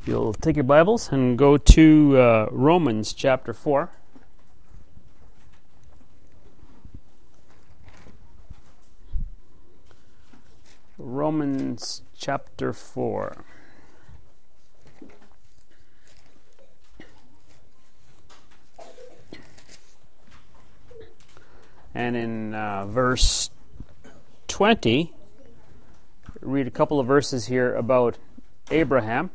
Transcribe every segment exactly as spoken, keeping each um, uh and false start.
You'll take your Bibles and go to uh, Romans chapter four. Romans chapter four. And in uh, verse twenty, read a couple of verses here about Abraham.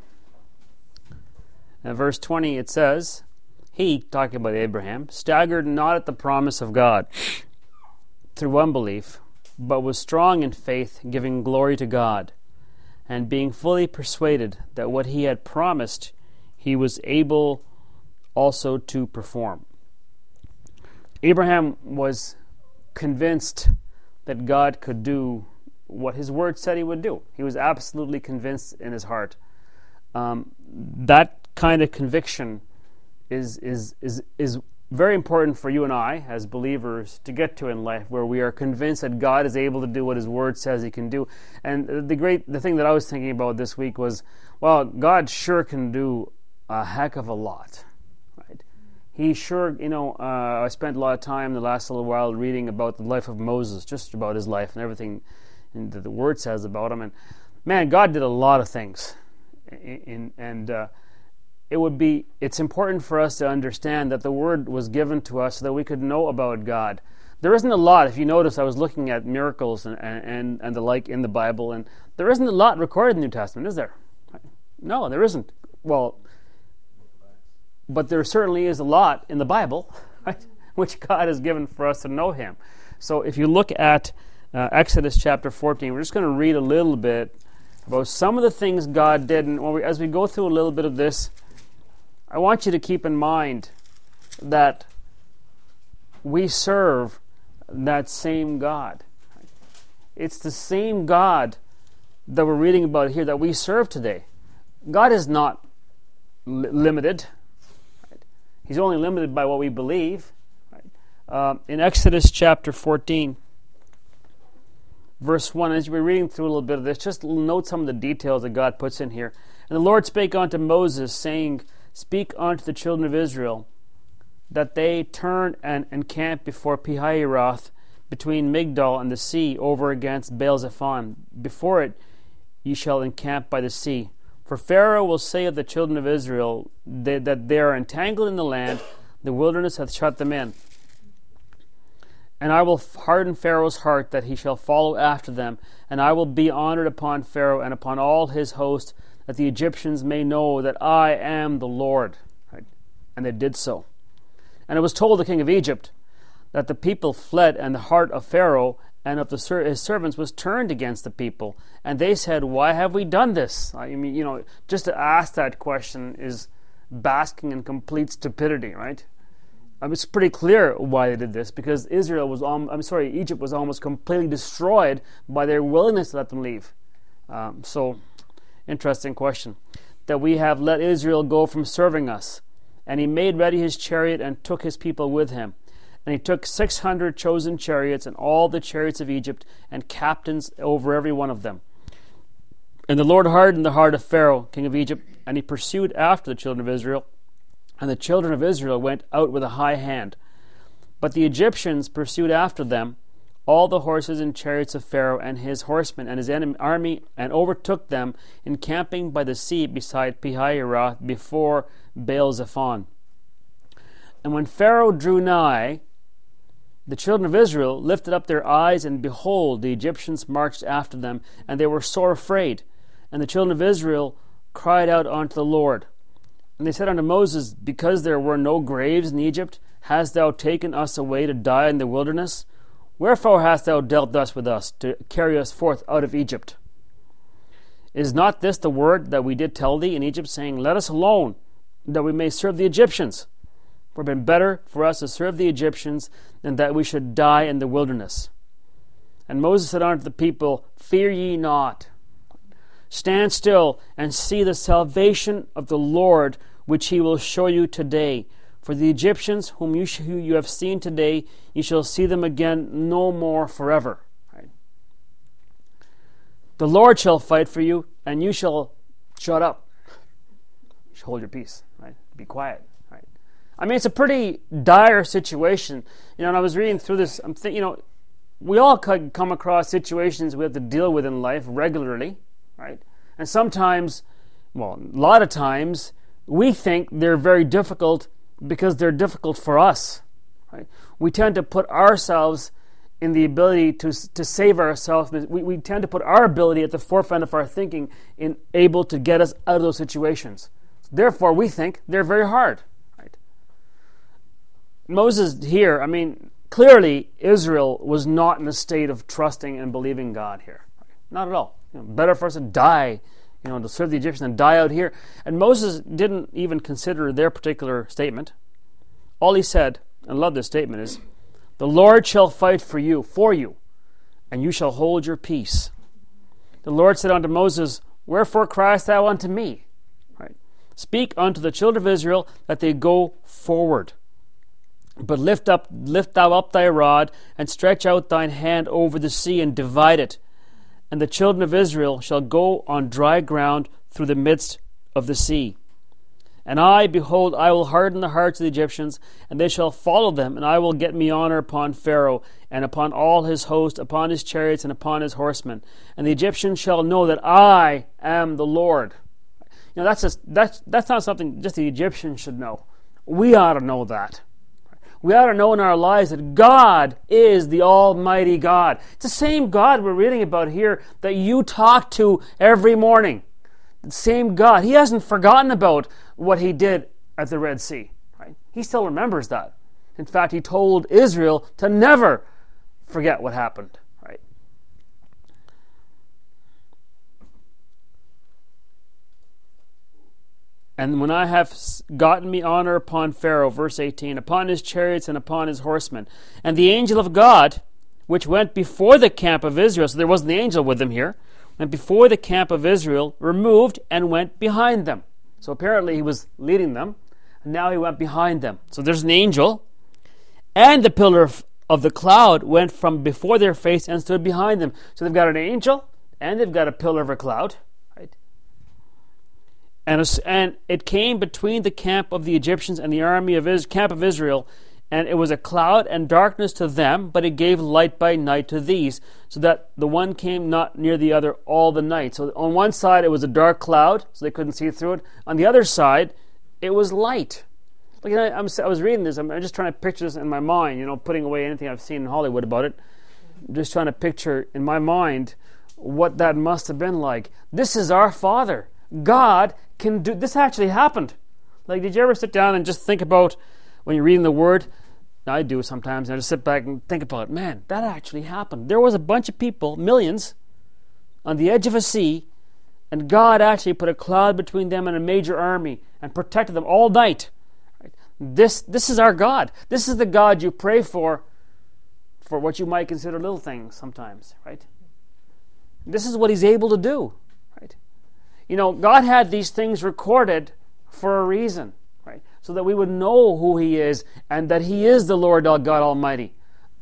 In verse twenty it says, he, talking about Abraham, staggered not at the promise of God through unbelief, but was strong in faith, giving glory to God, and being fully persuaded that what he had promised he was able also to perform. Abraham was convinced that God could do what his word said he would do. He was absolutely convinced in his heart. Um, that kind of conviction is is is is very important for you and I as believers to get to in life, where we are convinced that God is able to do what his word says he can do. And the great the thing that I was thinking about this week was, well, God sure can do a heck of a lot, right? He sure, you know, uh, I spent a lot of time the last little while reading about the life of Moses, just about his life and everything that the word says about him. And man, God did a lot of things. In, in, and uh, it would be, it's important for us to understand that the word was given to us so that we could know about God. There isn't a lot. If you notice, I was looking at miracles and, and, and the like in the Bible, and there isn't a lot recorded in the New Testament, is there? No, there isn't. Well, but there certainly is a lot in the Bible, right, which God has given for us to know him. So if you look at uh, Exodus chapter fourteen, we're just going to read a little bit about some of the things God did. And when we, as we go through a little bit of this, I want you to keep in mind that we serve that same God. It's the same God that we're reading about here that we serve today. God is not li- limited. Right? He's only limited by what we believe. Right? Uh, in Exodus chapter fourteen, verse one, as we're reading through a little bit of this, just note some of the details that God puts in here. And the Lord spake unto Moses, saying, Speak unto the children of Israel, that they turn and encamp before Pihahiroth, between Migdol and the sea, over against Baal-zephon. Before it ye shall encamp by the sea. For Pharaoh will say of the children of Israel, they, that they are entangled in the land, the wilderness hath shut them in. And I will harden Pharaoh's heart, that he shall follow after them, and I will be honored upon Pharaoh and upon all his host, that the Egyptians may know that I am the Lord. Right? And they did so. And it was told the king of Egypt that the people fled, and the heart of Pharaoh and of the ser- his servants was turned against the people. And they said, Why have we done this? I mean, you know, just to ask that question is basking in complete stupidity, right? I mean, it's pretty clear why they did this, because Israel was, um, I'm sorry, Egypt was almost completely destroyed by their willingness to let them leave. Um, so, interesting question. That we have let Israel go from serving us. And he made ready his chariot and took his people with him. And he took six hundred chosen chariots and all the chariots of Egypt and captains over every one of them. And the Lord hardened the heart of Pharaoh, king of Egypt, and he pursued after the children of Israel. And the children of Israel went out with a high hand. But the Egyptians pursued after them all the horses and chariots of Pharaoh and his horsemen and his enemy, army, and overtook them, encamping by the sea beside Pihahiroth before Baal-zephon. And when Pharaoh drew nigh, the children of Israel lifted up their eyes, and behold, the Egyptians marched after them, and they were sore afraid. And the children of Israel cried out unto the Lord. And they said unto Moses, Because there were no graves in Egypt, hast thou taken us away to die in the wilderness? Wherefore hast thou dealt thus with us, to carry us forth out of Egypt? Is not this the word that we did tell thee in Egypt, saying, Let us alone, that we may serve the Egyptians? For it had been better for us to serve the Egyptians than that we should die in the wilderness. And Moses said unto the people, Fear ye not. Stand still and see the salvation of the Lord, which he will show you today. For the Egyptians whom you, sh- who you have seen today, you shall see them again no more forever. Right? The Lord shall fight for you, and you shall shut up. hold your peace, right? Be quiet, right? I mean, it's a pretty dire situation. You know, and I was reading through this, I'm thinking, you know, we all could come across situations we have to deal with in life regularly, right? And sometimes, well, a lot of times, we think they're very difficult because they're difficult for us, right? We tend to put ourselves in the ability to to save ourselves. We, we tend to put our ability at the forefront of our thinking in able to get us out of those situations. Therefore, we think they're very hard, right? Moses here, I mean, clearly Israel was not in a state of trusting and believing God here. Right? Not at all. You know, better for us to die, you know, to serve the Egyptians and die out here. And Moses didn't even consider their particular statement. All he said, and I love this statement, is, "The Lord shall fight for you, for you, and you shall hold your peace. The Lord said unto Moses, Wherefore criest thou unto me? Right? Speak unto the children of Israel that they go forward. But lift up, lift thou up thy rod, and stretch out thine hand over the sea, and divide it. And the children of Israel shall go on dry ground through the midst of the sea. And I, behold, I will harden the hearts of the Egyptians, and they shall follow them, and I will get me honor upon Pharaoh, and upon all his host, upon his chariots, and upon his horsemen. And the Egyptians shall know that I am the Lord." You know, that's just, that's that's not something just the Egyptians should know. We ought to know that. We ought to know in our lives that God is the Almighty God. It's the same God we're reading about here that you talk to every morning. The same God. He hasn't forgotten about what he did at the Red Sea. Right? He still remembers that. In fact, he told Israel to never forget what happened. Right? And when I have gotten me honor upon Pharaoh, verse eighteen, upon his chariots and upon his horsemen, and the angel of God, which went before the camp of Israel, so there wasn't the angel with them here, went before the camp of Israel, removed and went behind them. So apparently he was leading them, and now he went behind them. So there's an angel, and the pillar of, of the cloud went from before their face and stood behind them. So they've got an angel, and they've got a pillar of a cloud, right? And, a, and it came between the camp of the Egyptians and the army of Is, camp of Israel, and it was a cloud and darkness to them, but it gave light by night to these, so that the one came not near the other all the night. So on one side it was a dark cloud, so they couldn't see through it. On the other side, it was light. Like I, I'm, I was reading this, I'm just trying to picture this in my mind, you know, putting away anything I've seen in Hollywood about it. I'm just trying to picture in my mind what that must have been like. This is our Father. God can do, this actually happened. Like, did you ever sit down and just think about, when you're reading the Word, I do sometimes, and I just sit back and think about, man, that actually happened. There was a bunch of people, millions, on the edge of a sea, and God actually put a cloud between them and a major army and protected them all night. Right? This, this is our God. This is the God you pray for, for what you might consider little things sometimes, right? This is what He's able to do, right? You know, God had these things recorded for a reason, right? So that we would know who He is and that He is the Lord God Almighty.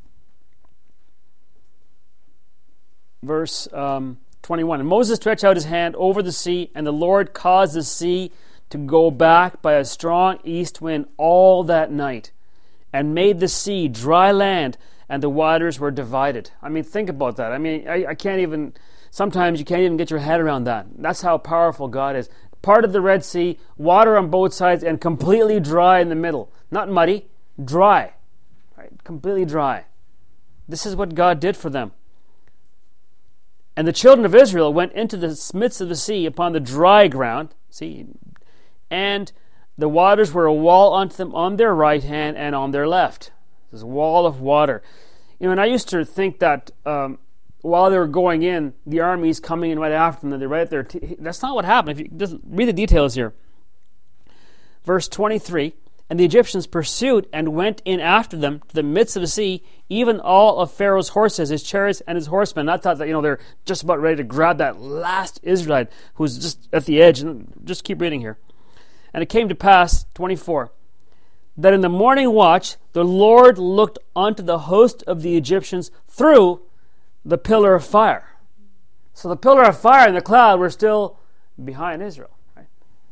Verse um, twenty-one. And Moses stretched out his hand over the sea, and the Lord caused the sea to go back by a strong east wind all that night, and made the sea dry land, and the waters were divided. I mean, think about that. I mean, I, I can't even, sometimes you can't even get your head around that. That's how powerful God is. Part of the Red Sea, water on both sides, and completely dry in the middle. Not muddy, dry. Right? Completely dry. This is what God did for them. And the children of Israel went into the midst of the sea upon the dry ground, see, and the waters were a wall unto them on their right hand and on their left. This wall of water. You know, and I used to think that um, while they were going in, the army's coming in right after them, and they're right there. T- That's not what happened. If you just read the details here. Verse twenty-three, and the Egyptians pursued and went in after them to the midst of the sea, even all of Pharaoh's horses, his chariots, and his horsemen. And I thought that, you know, they're just about ready to grab that last Israelite who's just at the edge. And just keep reading here. And it came to pass, twenty-four, that in the morning watch the Lord looked unto the host of the Egyptians through the pillar of fire. So the pillar of fire and the cloud were still behind Israel. Right?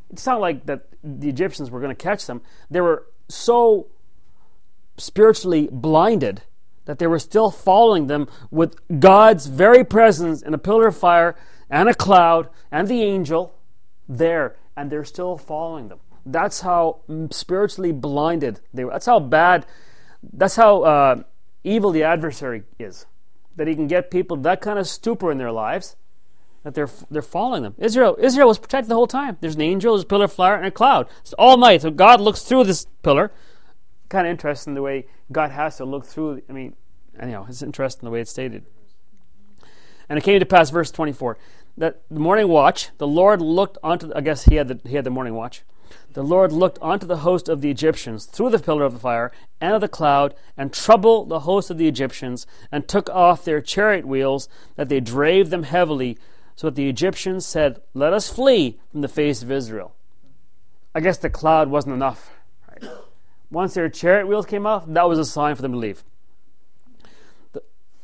It's not like that the Egyptians were going to catch them. They were so spiritually blinded that they were still following them with God's very presence in a pillar of fire and a cloud and the angel there, and they're still following them. That's how spiritually blinded they were. That's how bad, that's how uh, evil the adversary is. That he can get people that kind of stupor in their lives that they're they're following them. Israel Israel was protected the whole time. There's an angel, there's a pillar of fire, and a cloud. It's all night. So God looks through this pillar. Kind of interesting the way God has to look through. I mean, anyhow, it's interesting the way it's stated. And it came to pass, verse twenty-four, that the morning watch, the Lord looked onto. The, I guess he had the he had the morning watch. The Lord looked onto the host of the Egyptians through the pillar of the fire and of the cloud, and troubled the host of the Egyptians, and took off their chariot wheels, that they drave them heavily, so that the Egyptians said, "Let us flee from the face of Israel." I guess the cloud wasn't enough. Right? Once their chariot wheels came off, that was a sign for them to leave. The,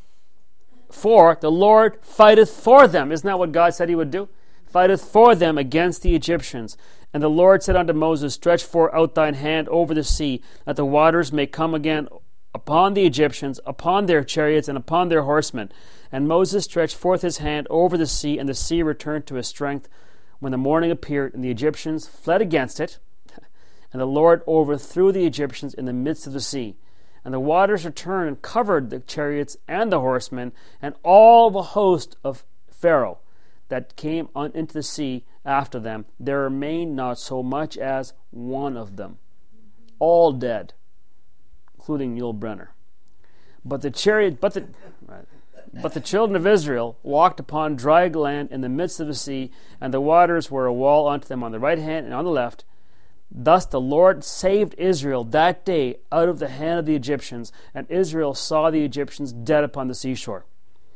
for the Lord fighteth for them. Isn't that what God said he would do? Fighteth for them against the Egyptians. And the Lord said unto Moses, Stretch forth out thine hand over the sea, that the waters may come again upon the Egyptians, upon their chariots, and upon their horsemen. And Moses stretched forth his hand over the sea, and the sea returned to his strength when the morning appeared, and the Egyptians fled against it. And the Lord overthrew the Egyptians in the midst of the sea. And the waters returned and covered the chariots and the horsemen, and all the host of Pharaoh that came on into the sea after them. There remained not so much as one of them. All dead, including Yul Brynner. But the chariot, but the, but the children of Israel walked upon dry land in the midst of the sea, and the waters were a wall unto them on the right hand and on the left. Thus the Lord saved Israel that day out of the hand of the Egyptians, and Israel saw the Egyptians dead upon the seashore.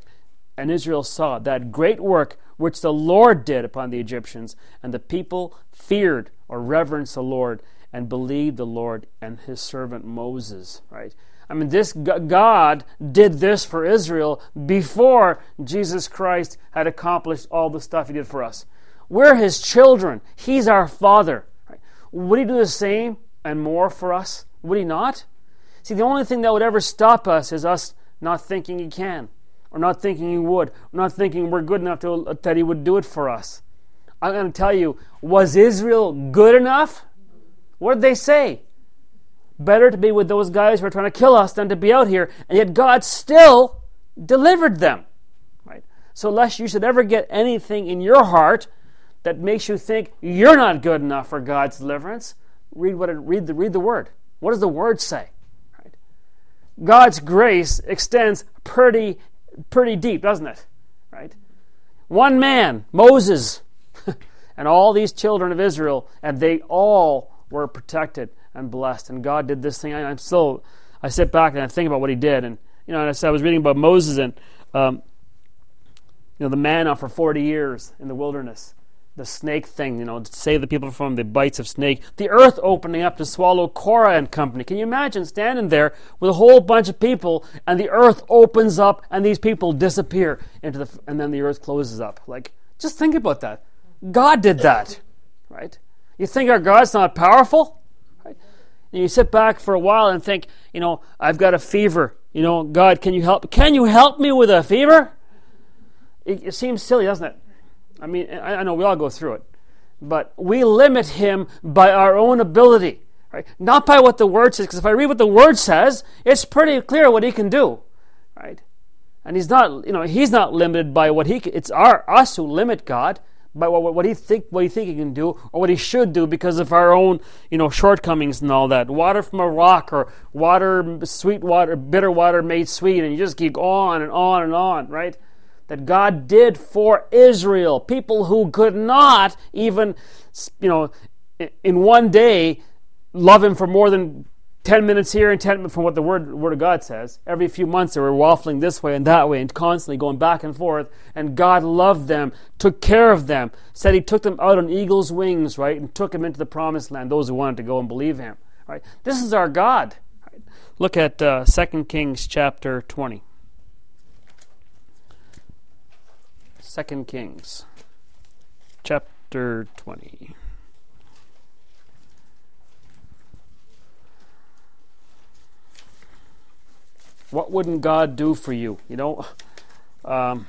And Israel saw that great work which the Lord did upon the Egyptians, and the people feared or reverenced the Lord, and believed the Lord and his servant Moses. Right? I mean, this God did this for Israel before Jesus Christ had accomplished all the stuff he did for us. We're his children. He's our Father. Right? Would he do the same and more for us? Would he not? See, the only thing that would ever stop us is us not thinking he can, or not thinking he would, or not thinking we're good enough to, that he would do it for us. I'm going to tell you, was Israel good enough? What did they say? Better to be with those guys who are trying to kill us than to be out here, and yet God still delivered them. Right? So lest you should ever get anything in your heart that makes you think you're not good enough for God's deliverance, read what it, read the read the Word. What does the Word say? Right? God's grace extends pretty pretty deep, doesn't it? Right? One man, Moses, and all these children of Israel, and they all were protected and blessed. And God did this thing. I, I'm still, I sit back and I think about what he did. And, you know, and I, said, I was reading about Moses and, um, you know, the manna for forty years in the wilderness. The snake thing, you know, to save the people from the bites of snake. The earth opening up to swallow Korah and company. Can you imagine standing there with a whole bunch of people, and the earth opens up, and these people disappear into the, and then the earth closes up. Like, just think about that. God did that, right? You think our God's not powerful? Right? And you sit back for a while and think, you know, I've got a fever. You know, God, can you help? Can you help me with a fever? It, it seems silly, doesn't it? I mean, I know we all go through it, but we limit him by our own ability, right? Not by what the Word says, because if I read what the Word says, it's pretty clear what he can do, right? And he's not, you know, he's not limited by what he can, it's our us who limit God by what, what he think what he think he can do or what he should do because of our own, you know, shortcomings and all that. Water from a rock, or water, sweet water, bitter water made sweet, and you just keep on and on and on, right? That God did for Israel, people who could not even, you know, in one day love him for more than ten minutes here and ten minutes from what the word, word of God says. Every few months they were waffling this way and that way and constantly going back and forth. And God loved them, took care of them, said he took them out on eagle's wings, right, and took them into the promised land, those who wanted to go and believe him. Right? This is our God. Right? Look at uh, Second Kings chapter twenty. Second Kings, chapter twenty. What wouldn't God do for you? You know, um,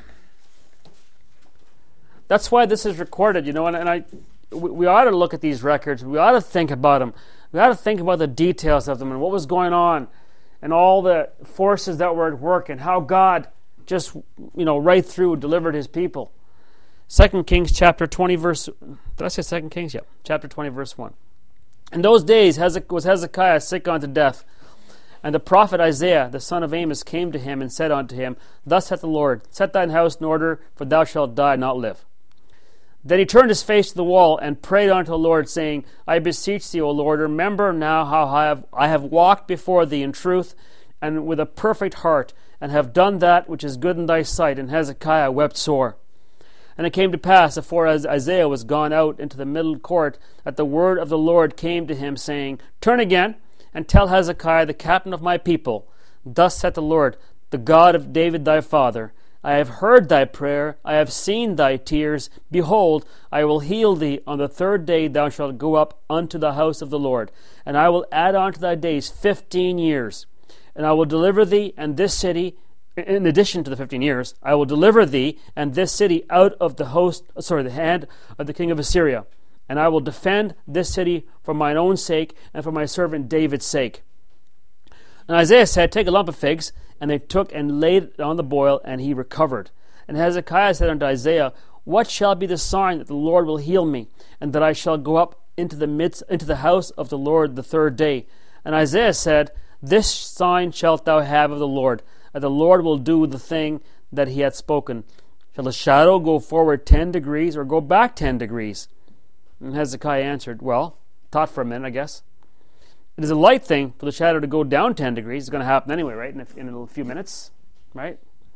that's why this is recorded. You know, and, and I, we, we ought to look at these records. We ought to think about them. We ought to think about the details of them and what was going on, and all the forces that were at work, and how God just, you know, right through delivered His people. Second Kings chapter twenty, verse. Did I say Second Kings? Yeah, chapter twenty, verse one. In those days was Hezekiah sick unto death, and the prophet Isaiah, the son of Amos, came to him and said unto him, Thus saith the Lord, Set thine house in order, for thou shalt die, not live. Then he turned his face to the wall and prayed unto the Lord, saying, I beseech thee, O Lord, remember now how I have, I have walked before thee in truth and with a perfect heart, and have done that which is good in thy sight. And Hezekiah wept sore. And it came to pass, afore as Isaiah was gone out into the middle court, that the word of the Lord came to him, saying, Turn again, and tell Hezekiah, the captain of my people, Thus saith the Lord, the God of David thy father, I have heard thy prayer, I have seen thy tears. Behold, I will heal thee. On the third day thou shalt go up unto the house of the Lord, and I will add unto thy days fifteen years. And I will deliver thee and this city, in addition to the fifteen years, I will deliver thee and this city out of the host, sorry, the hand of the king of Assyria. And I will defend this city for mine own sake and for my servant David's sake. And Isaiah said, Take a lump of figs. And they took and laid it on the boil, and he recovered. And Hezekiah said unto Isaiah, What shall be the sign that the Lord will heal me, and that I shall go up into the midst into the house of the Lord the third day? And Isaiah said, This sign shalt thou have of the Lord, that the Lord will do the thing that he hath spoken. Shall the shadow go forward ten degrees, or go back ten degrees? And Hezekiah answered, Well, thought for a minute, I guess. It is a light thing for the shadow to go down ten degrees. It's going to happen anyway, right? In a, in a few minutes, right?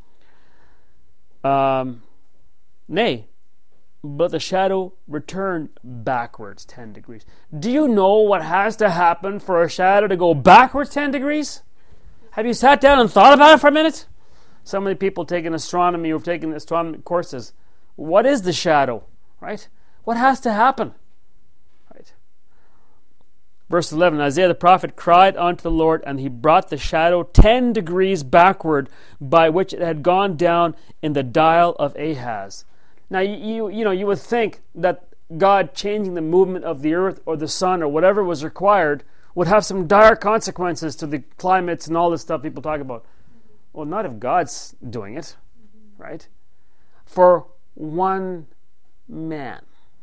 Um, nay, but the shadow returned backwards ten degrees. Do you know what has to happen for a shadow to go backwards ten degrees? Have you sat down and thought about it for a minute? So many people taking astronomy or taking astronomy courses. What is the shadow, right? What has to happen? Verse eleven, Isaiah the prophet cried unto the Lord, and he brought the shadow ten degrees backward, by which it had gone down in the dial of Ahaz. Now, you, you, you know, you would think that God changing the movement of the earth or the sun or whatever was required would have some dire consequences to the climates and all this stuff people talk about. Well, not if God's doing it, right? For one man.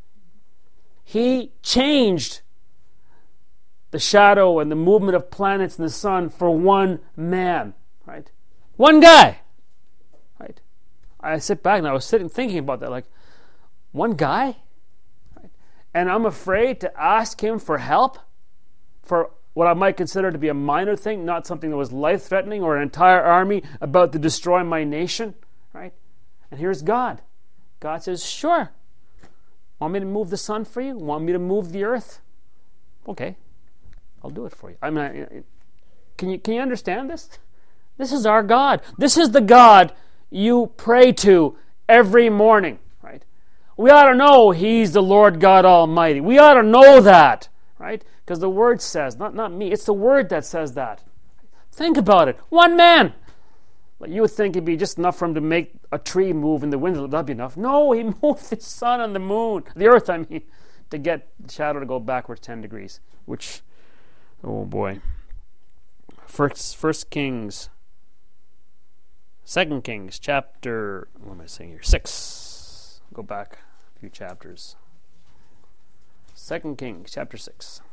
He changed the shadow and the movement of planets and the sun for one man, right? One guy, right? I sit back and I was sitting thinking about that, like, one guy? Right? And I'm afraid to ask him for help for what I might consider to be a minor thing, not something that was life-threatening or an entire army about to destroy my nation, right? And here's God. God says, sure. Want me to move the sun for you? Want me to move the earth? Okay. I'll do it for you. I mean, can you can you understand this? This is our God. This is the God you pray to every morning, right? We ought to know He's the Lord God Almighty. We ought to know that, right? Because the Word says, not, not me, it's the Word that says that. Think about it. One man. Like, you would think it'd be just enough for him to make a tree move in the wind. That'd be enough. No, He moved the sun and the moon, the earth, I mean, to get the shadow to go backwards ten degrees, which... Oh boy. First, First Kings, Second Kings, chapter, what am I saying here? Six. Go back a few chapters. Second Kings, chapter six.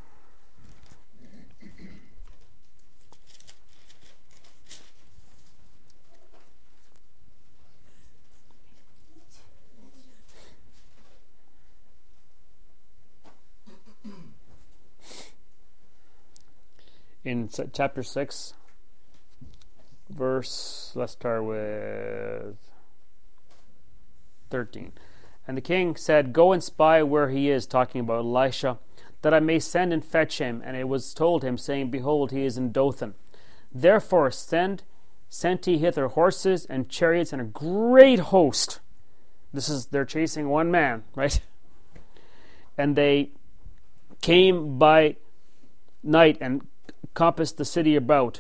In chapter six, verse, let's start with thirteen. And the king said, Go and spy where he is, talking about Elisha, that I may send and fetch him. And it was told him, saying, Behold, he is in Dothan. Therefore send, sent he hither horses and chariots and a great host. This is, they're chasing one man, right? And they came by night and compassed the city about,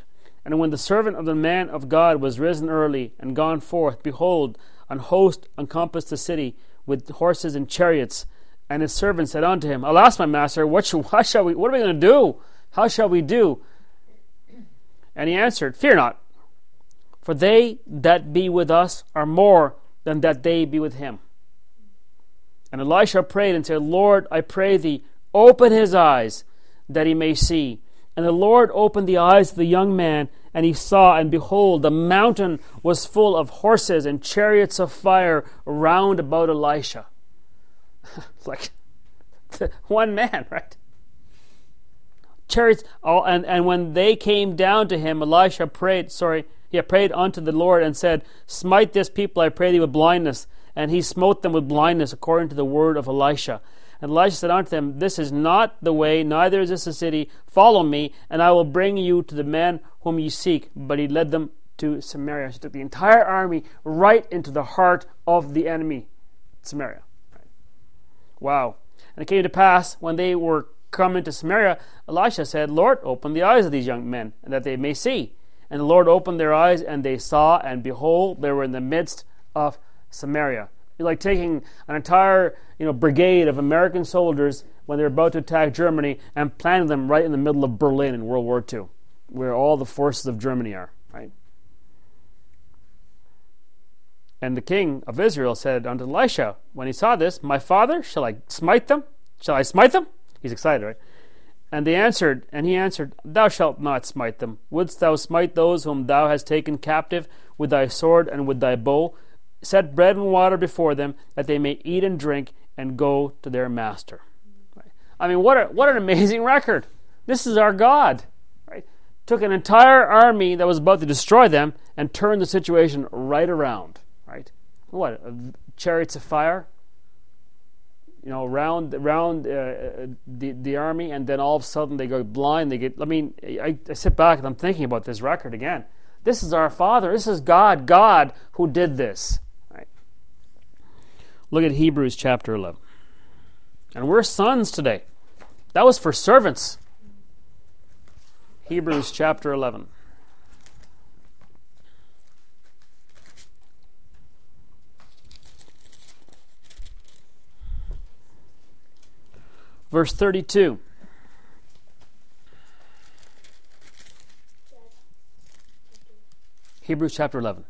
And when the servant of the man of God was risen early and gone forth, behold, an host encompassed the city with horses and chariots. And his servant said unto him, Alas, my master, what shall, what shall we, what are we going to do? How shall we do? And he answered, Fear not, for they that be with us are more than that they be with him. And Elisha prayed and said, Lord, I pray thee, open his eyes, that he may see. And the Lord opened the eyes of the young man, and he saw, and behold, the mountain was full of horses and chariots of fire round about Elisha. Like one man, right? Chariots, all, and, and when they came down to him, Elisha prayed, sorry, he prayed unto the Lord and said, Smite this people, I pray thee, with blindness. And he smote them with blindness, according to the word of Elisha. And Elisha said unto them, This is not the way, neither is this the city. Follow me, and I will bring you to the man whom ye seek. But he led them to Samaria. He took the entire army right into the heart of the enemy, Samaria. Wow. And it came to pass, when they were come into Samaria, Elisha said, Lord, open the eyes of these young men, and that they may see. And the Lord opened their eyes, and they saw, and behold, they were in the midst of Samaria. It's like taking an entire, you know, brigade of American soldiers when they're about to attack Germany and planting them right in the middle of Berlin in World War Two, where all the forces of Germany are, right? And the king of Israel said unto Elisha, when he saw this, My father, shall I smite them? Shall I smite them? He's excited, right? And they answered, and he answered, Thou shalt not smite them. Wouldst thou smite those whom thou hast taken captive with thy sword and with thy bow? Set bread and water before them, that they may eat and drink and go to their master. Right? I mean, what a, what an amazing record. This is our God. Right? Took an entire army that was about to destroy them and turned the situation right around. Right? What? Chariots of fire? You know, round round uh, the the army, and then all of a sudden they go blind. They get. I mean, I, I sit back and I'm thinking about this record again. This is our Father. This is God. God who did this. Right? Look at Hebrews chapter eleven, and we're sons today. That was for servants. Hebrews chapter eleven. Verse thirty-two. Hebrews chapter eleven.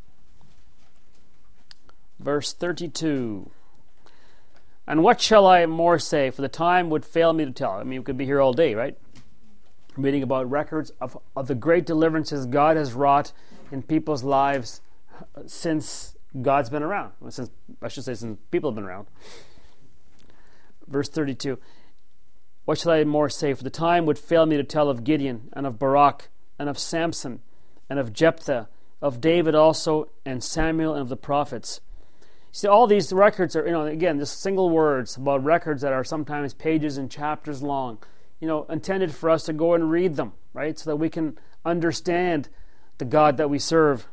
Verse thirty-two. And what shall I more say? For the time would fail me to tell. I mean, we could be here all day, right? Reading about records of, of the great deliverances God has wrought in people's lives since God's been around. Since, I should say, since people have been around. Verse thirty-two. What shall I more say? For the time would fail me to tell of Gideon, and of Barak, and of Samson, and of Jephthah, of David also, and Samuel, and of the prophets. You see, all these records are, you know, again, just single words about records that are sometimes pages and chapters long, you know, intended for us to go and read them, right, so that we can understand the God that we serve,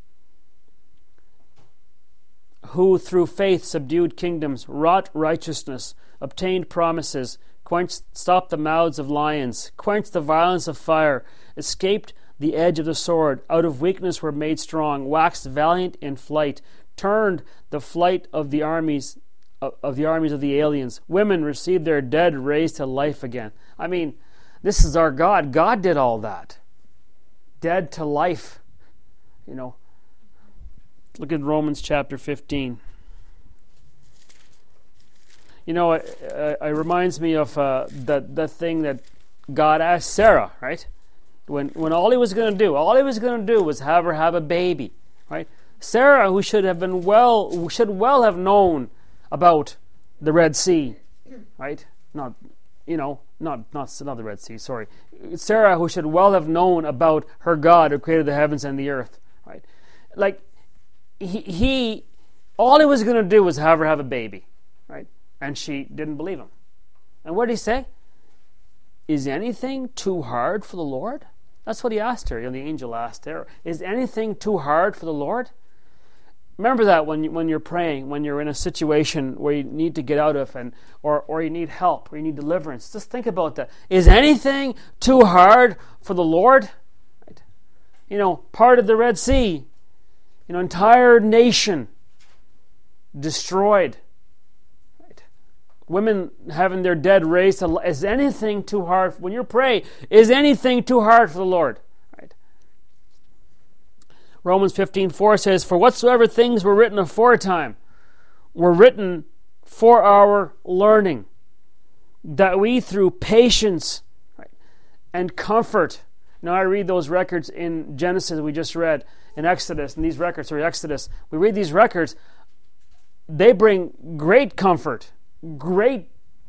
who through faith subdued kingdoms, wrought righteousness, obtained promises, quenched, stopped the mouths of lions, quenched the violence of fire, escaped the edge of the sword, out of weakness were made strong, waxed valiant in flight, turned the flight of the armies of, of the armies of the aliens. Women received their dead raised to life again. I mean, this is our God. God did all that. Dead to life. You know. Look at Romans chapter fifteen. You know, it, it, it reminds me of uh, that that thing that God asked Sarah, right? When when all he was going to do, all he was going to do was have her have a baby, right? Sarah, who should have been well, should well have known about the Red Sea, right? Not, you know, not not not the Red Sea. Sorry, Sarah, who should well have known about her God who created the heavens and the earth, right? Like he, he all he was going to do was have her have a baby, right? And she didn't believe him. And what did he say? Is anything too hard for the Lord? That's what he asked her. You know, the angel asked her, is anything too hard for the Lord? Remember that when, you, when you're praying, when you're in a situation where you need to get out of, and or, or you need help, or you need deliverance. Just think about that. Is anything too hard for the Lord? Right? you know, parted the Red Sea. You know, entire nation destroyed. Right? Women having their dead raised. Is anything too hard? When you pray, is anything too hard for the Lord? Right? Romans fifteen four says, "For whatsoever things were written aforetime were written for our learning, that we through patience, right, and comfort." Now I read those records in Genesis we just read, in Exodus, and these records, or Exodus, we read these records, they bring great comfort, great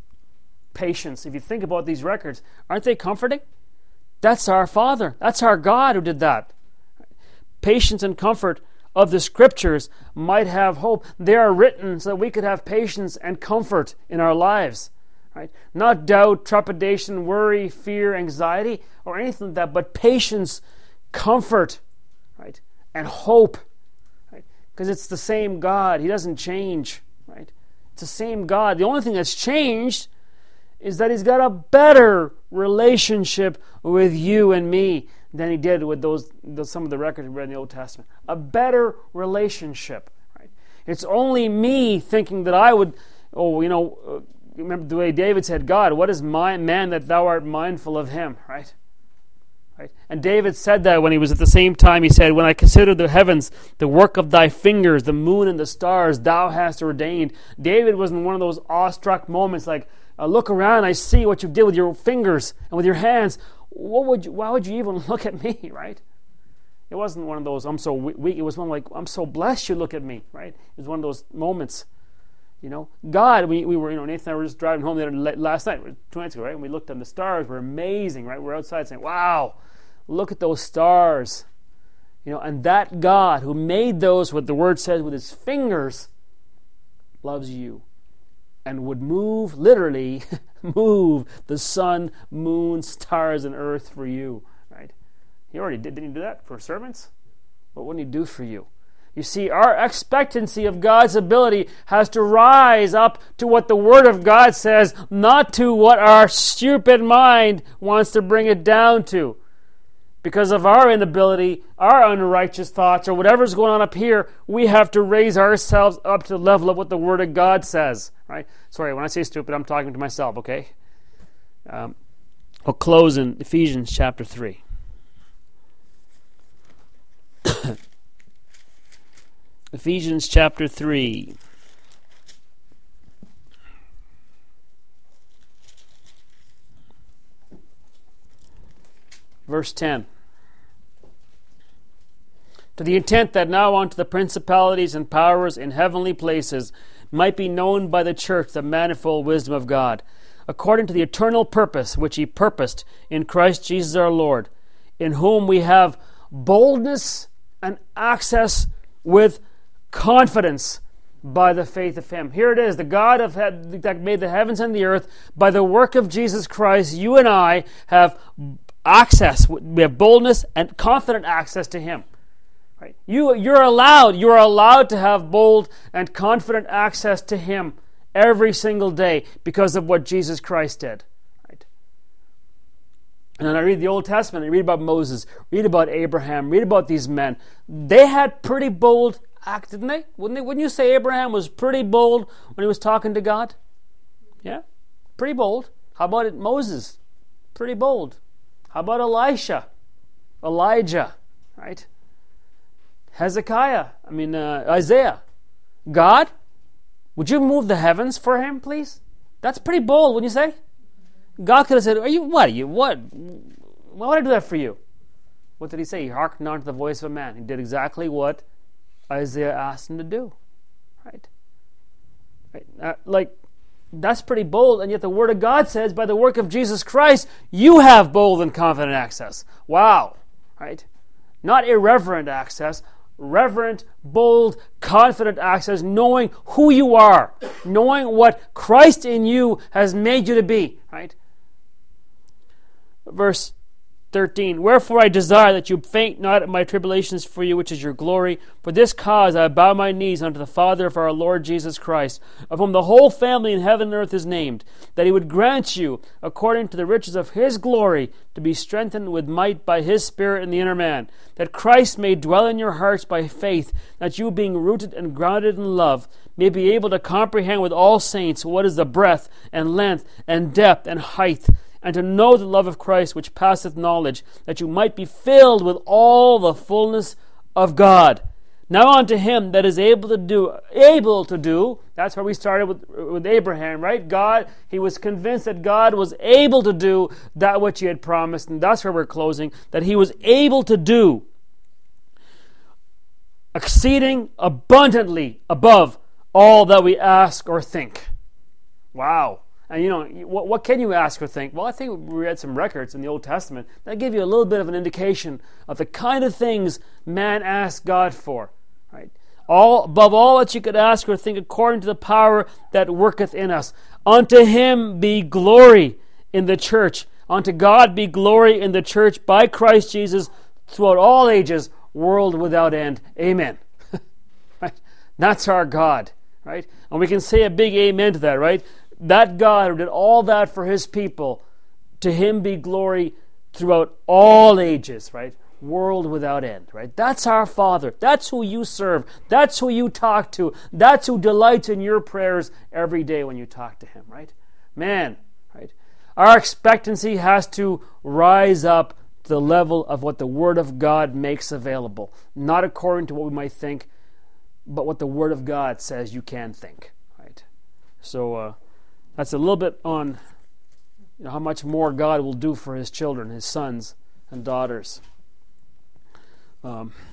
patience. If you think about these records, aren't they comforting? That's our Father. That's our God who did that. Patience and comfort of the Scriptures might have hope. They are written so that we could have patience and comfort in our lives. Right? Not doubt, trepidation, worry, fear, anxiety, or anything like that, but patience, comfort, right, and hope. Right? Because it's the same God. He doesn't change. Right? It's the same God. The only thing that's changed is that He's got a better relationship with you and me than He did with those, those some of the records we read in the Old Testament. A better relationship. Right? It's only me thinking that I would, oh, you know, uh, remember the way David said, "God, what is my man that thou art mindful of him?" Right? Right? And David said that when he was at the same time, he said, "When I consider the heavens, the work of thy fingers, the moon and the stars, thou hast ordained." David was in one of those awestruck moments, like, I look around, I see what you did with your fingers and with your hands. What would you, why would you even look at me, right? It wasn't one of those, I'm so weak. It was one like, I'm so blessed you look at me, right? It was one of those moments. You know, God, we, we were, you know, Nathan and I were just driving home there last night, two nights ago, right? And we looked at the stars, were amazing, right? We're outside saying, wow, look at those stars. You know, and that God who made those, what the Word says, with His fingers, loves you. And would move, literally, move the sun, moon, stars, and earth for you, right? He already did, didn't He do that for servants? What wouldn't He do for you? You see, our expectancy of God's ability has to rise up to what the Word of God says, not to what our stupid mind wants to bring it down to. Because of our inability, our unrighteous thoughts, or whatever's going on up here, we have to raise ourselves up to the level of what the Word of God says. Right? Sorry, when I say stupid, I'm talking to myself, okay? Um, I'll close in Ephesians chapter three. Ephesians chapter three. Verse ten. To the intent that now unto the principalities and powers in heavenly places might be known by the church the manifold wisdom of God, according to the eternal purpose which He purposed in Christ Jesus our Lord, in whom we have boldness and access with confidence by the faith of Him. Here it is, the God of that made the heavens and the earth. By the work of Jesus Christ, you and I have access. We have boldness and confident access to Him. Right? You, you're allowed. You're allowed to have bold and confident access to Him every single day because of what Jesus Christ did. Right? And then I read the Old Testament. I read about Moses. Read about Abraham. Read about these men. They had pretty bold act, didn't they? Wouldn't they? Wouldn't you say Abraham was pretty bold when he was talking to God? Yeah, pretty bold. How about it, Moses? Pretty bold. How about Elisha? Elijah, right? Hezekiah, I mean uh, Isaiah. God, would you move the heavens for him, please? That's pretty bold, wouldn't you say? God could have said, "Are you what? Are you what? Why would I do that for you?" What did He say? He hearkened not to the voice of a man. He did exactly what Isaiah asked him to do, right? right? Uh, like, that's pretty bold, and yet the Word of God says, by the work of Jesus Christ, you have bold and confident access. Wow, right? Not irreverent access, reverent, bold, confident access, knowing who you are, knowing what Christ in you has made you to be, right? Verse thirteen, wherefore I desire that you faint not at my tribulations for you, which is your glory. For this cause I bow my knees unto the Father of our Lord Jesus Christ, of whom the whole family in heaven and earth is named, that he would grant you, according to the riches of his glory, to be strengthened with might by his Spirit in the inner man, that Christ may dwell in your hearts by faith, that you, being rooted and grounded in love, may be able to comprehend with all saints what is the breadth and length and depth and height, and to know the love of Christ which passeth knowledge, that you might be filled with all the fullness of God. Now unto him that is able to do, able to do, that's where we started with, with Abraham, right? God, he was convinced that God was able to do that which he had promised, and that's where we're closing, that he was able to do exceeding abundantly above all that we ask or think. Wow. And you know, what, what can you ask or think? Well, I think we read some records in the Old Testament that give you a little bit of an indication of the kind of things man asks God for. Right? All above all that you could ask or think, according to the power that worketh in us. Unto him be glory in the church. Unto God be glory in the church by Christ Jesus throughout all ages, world without end. Amen. Right? That's our God. Right? And we can say a big amen to that, right? That God who did all that for his people, to him be glory throughout all ages, right? World without end, right? That's our Father. That's who you serve. That's who you talk to. That's who delights in your prayers every day when you talk to him, right? Man, right? Our expectancy has to rise up to the level of what the Word of God makes available, not according to what we might think, but what the Word of God says you can think, right? So, uh, that's a little bit on you know, how much more God will do for his children, his sons and daughters. Um,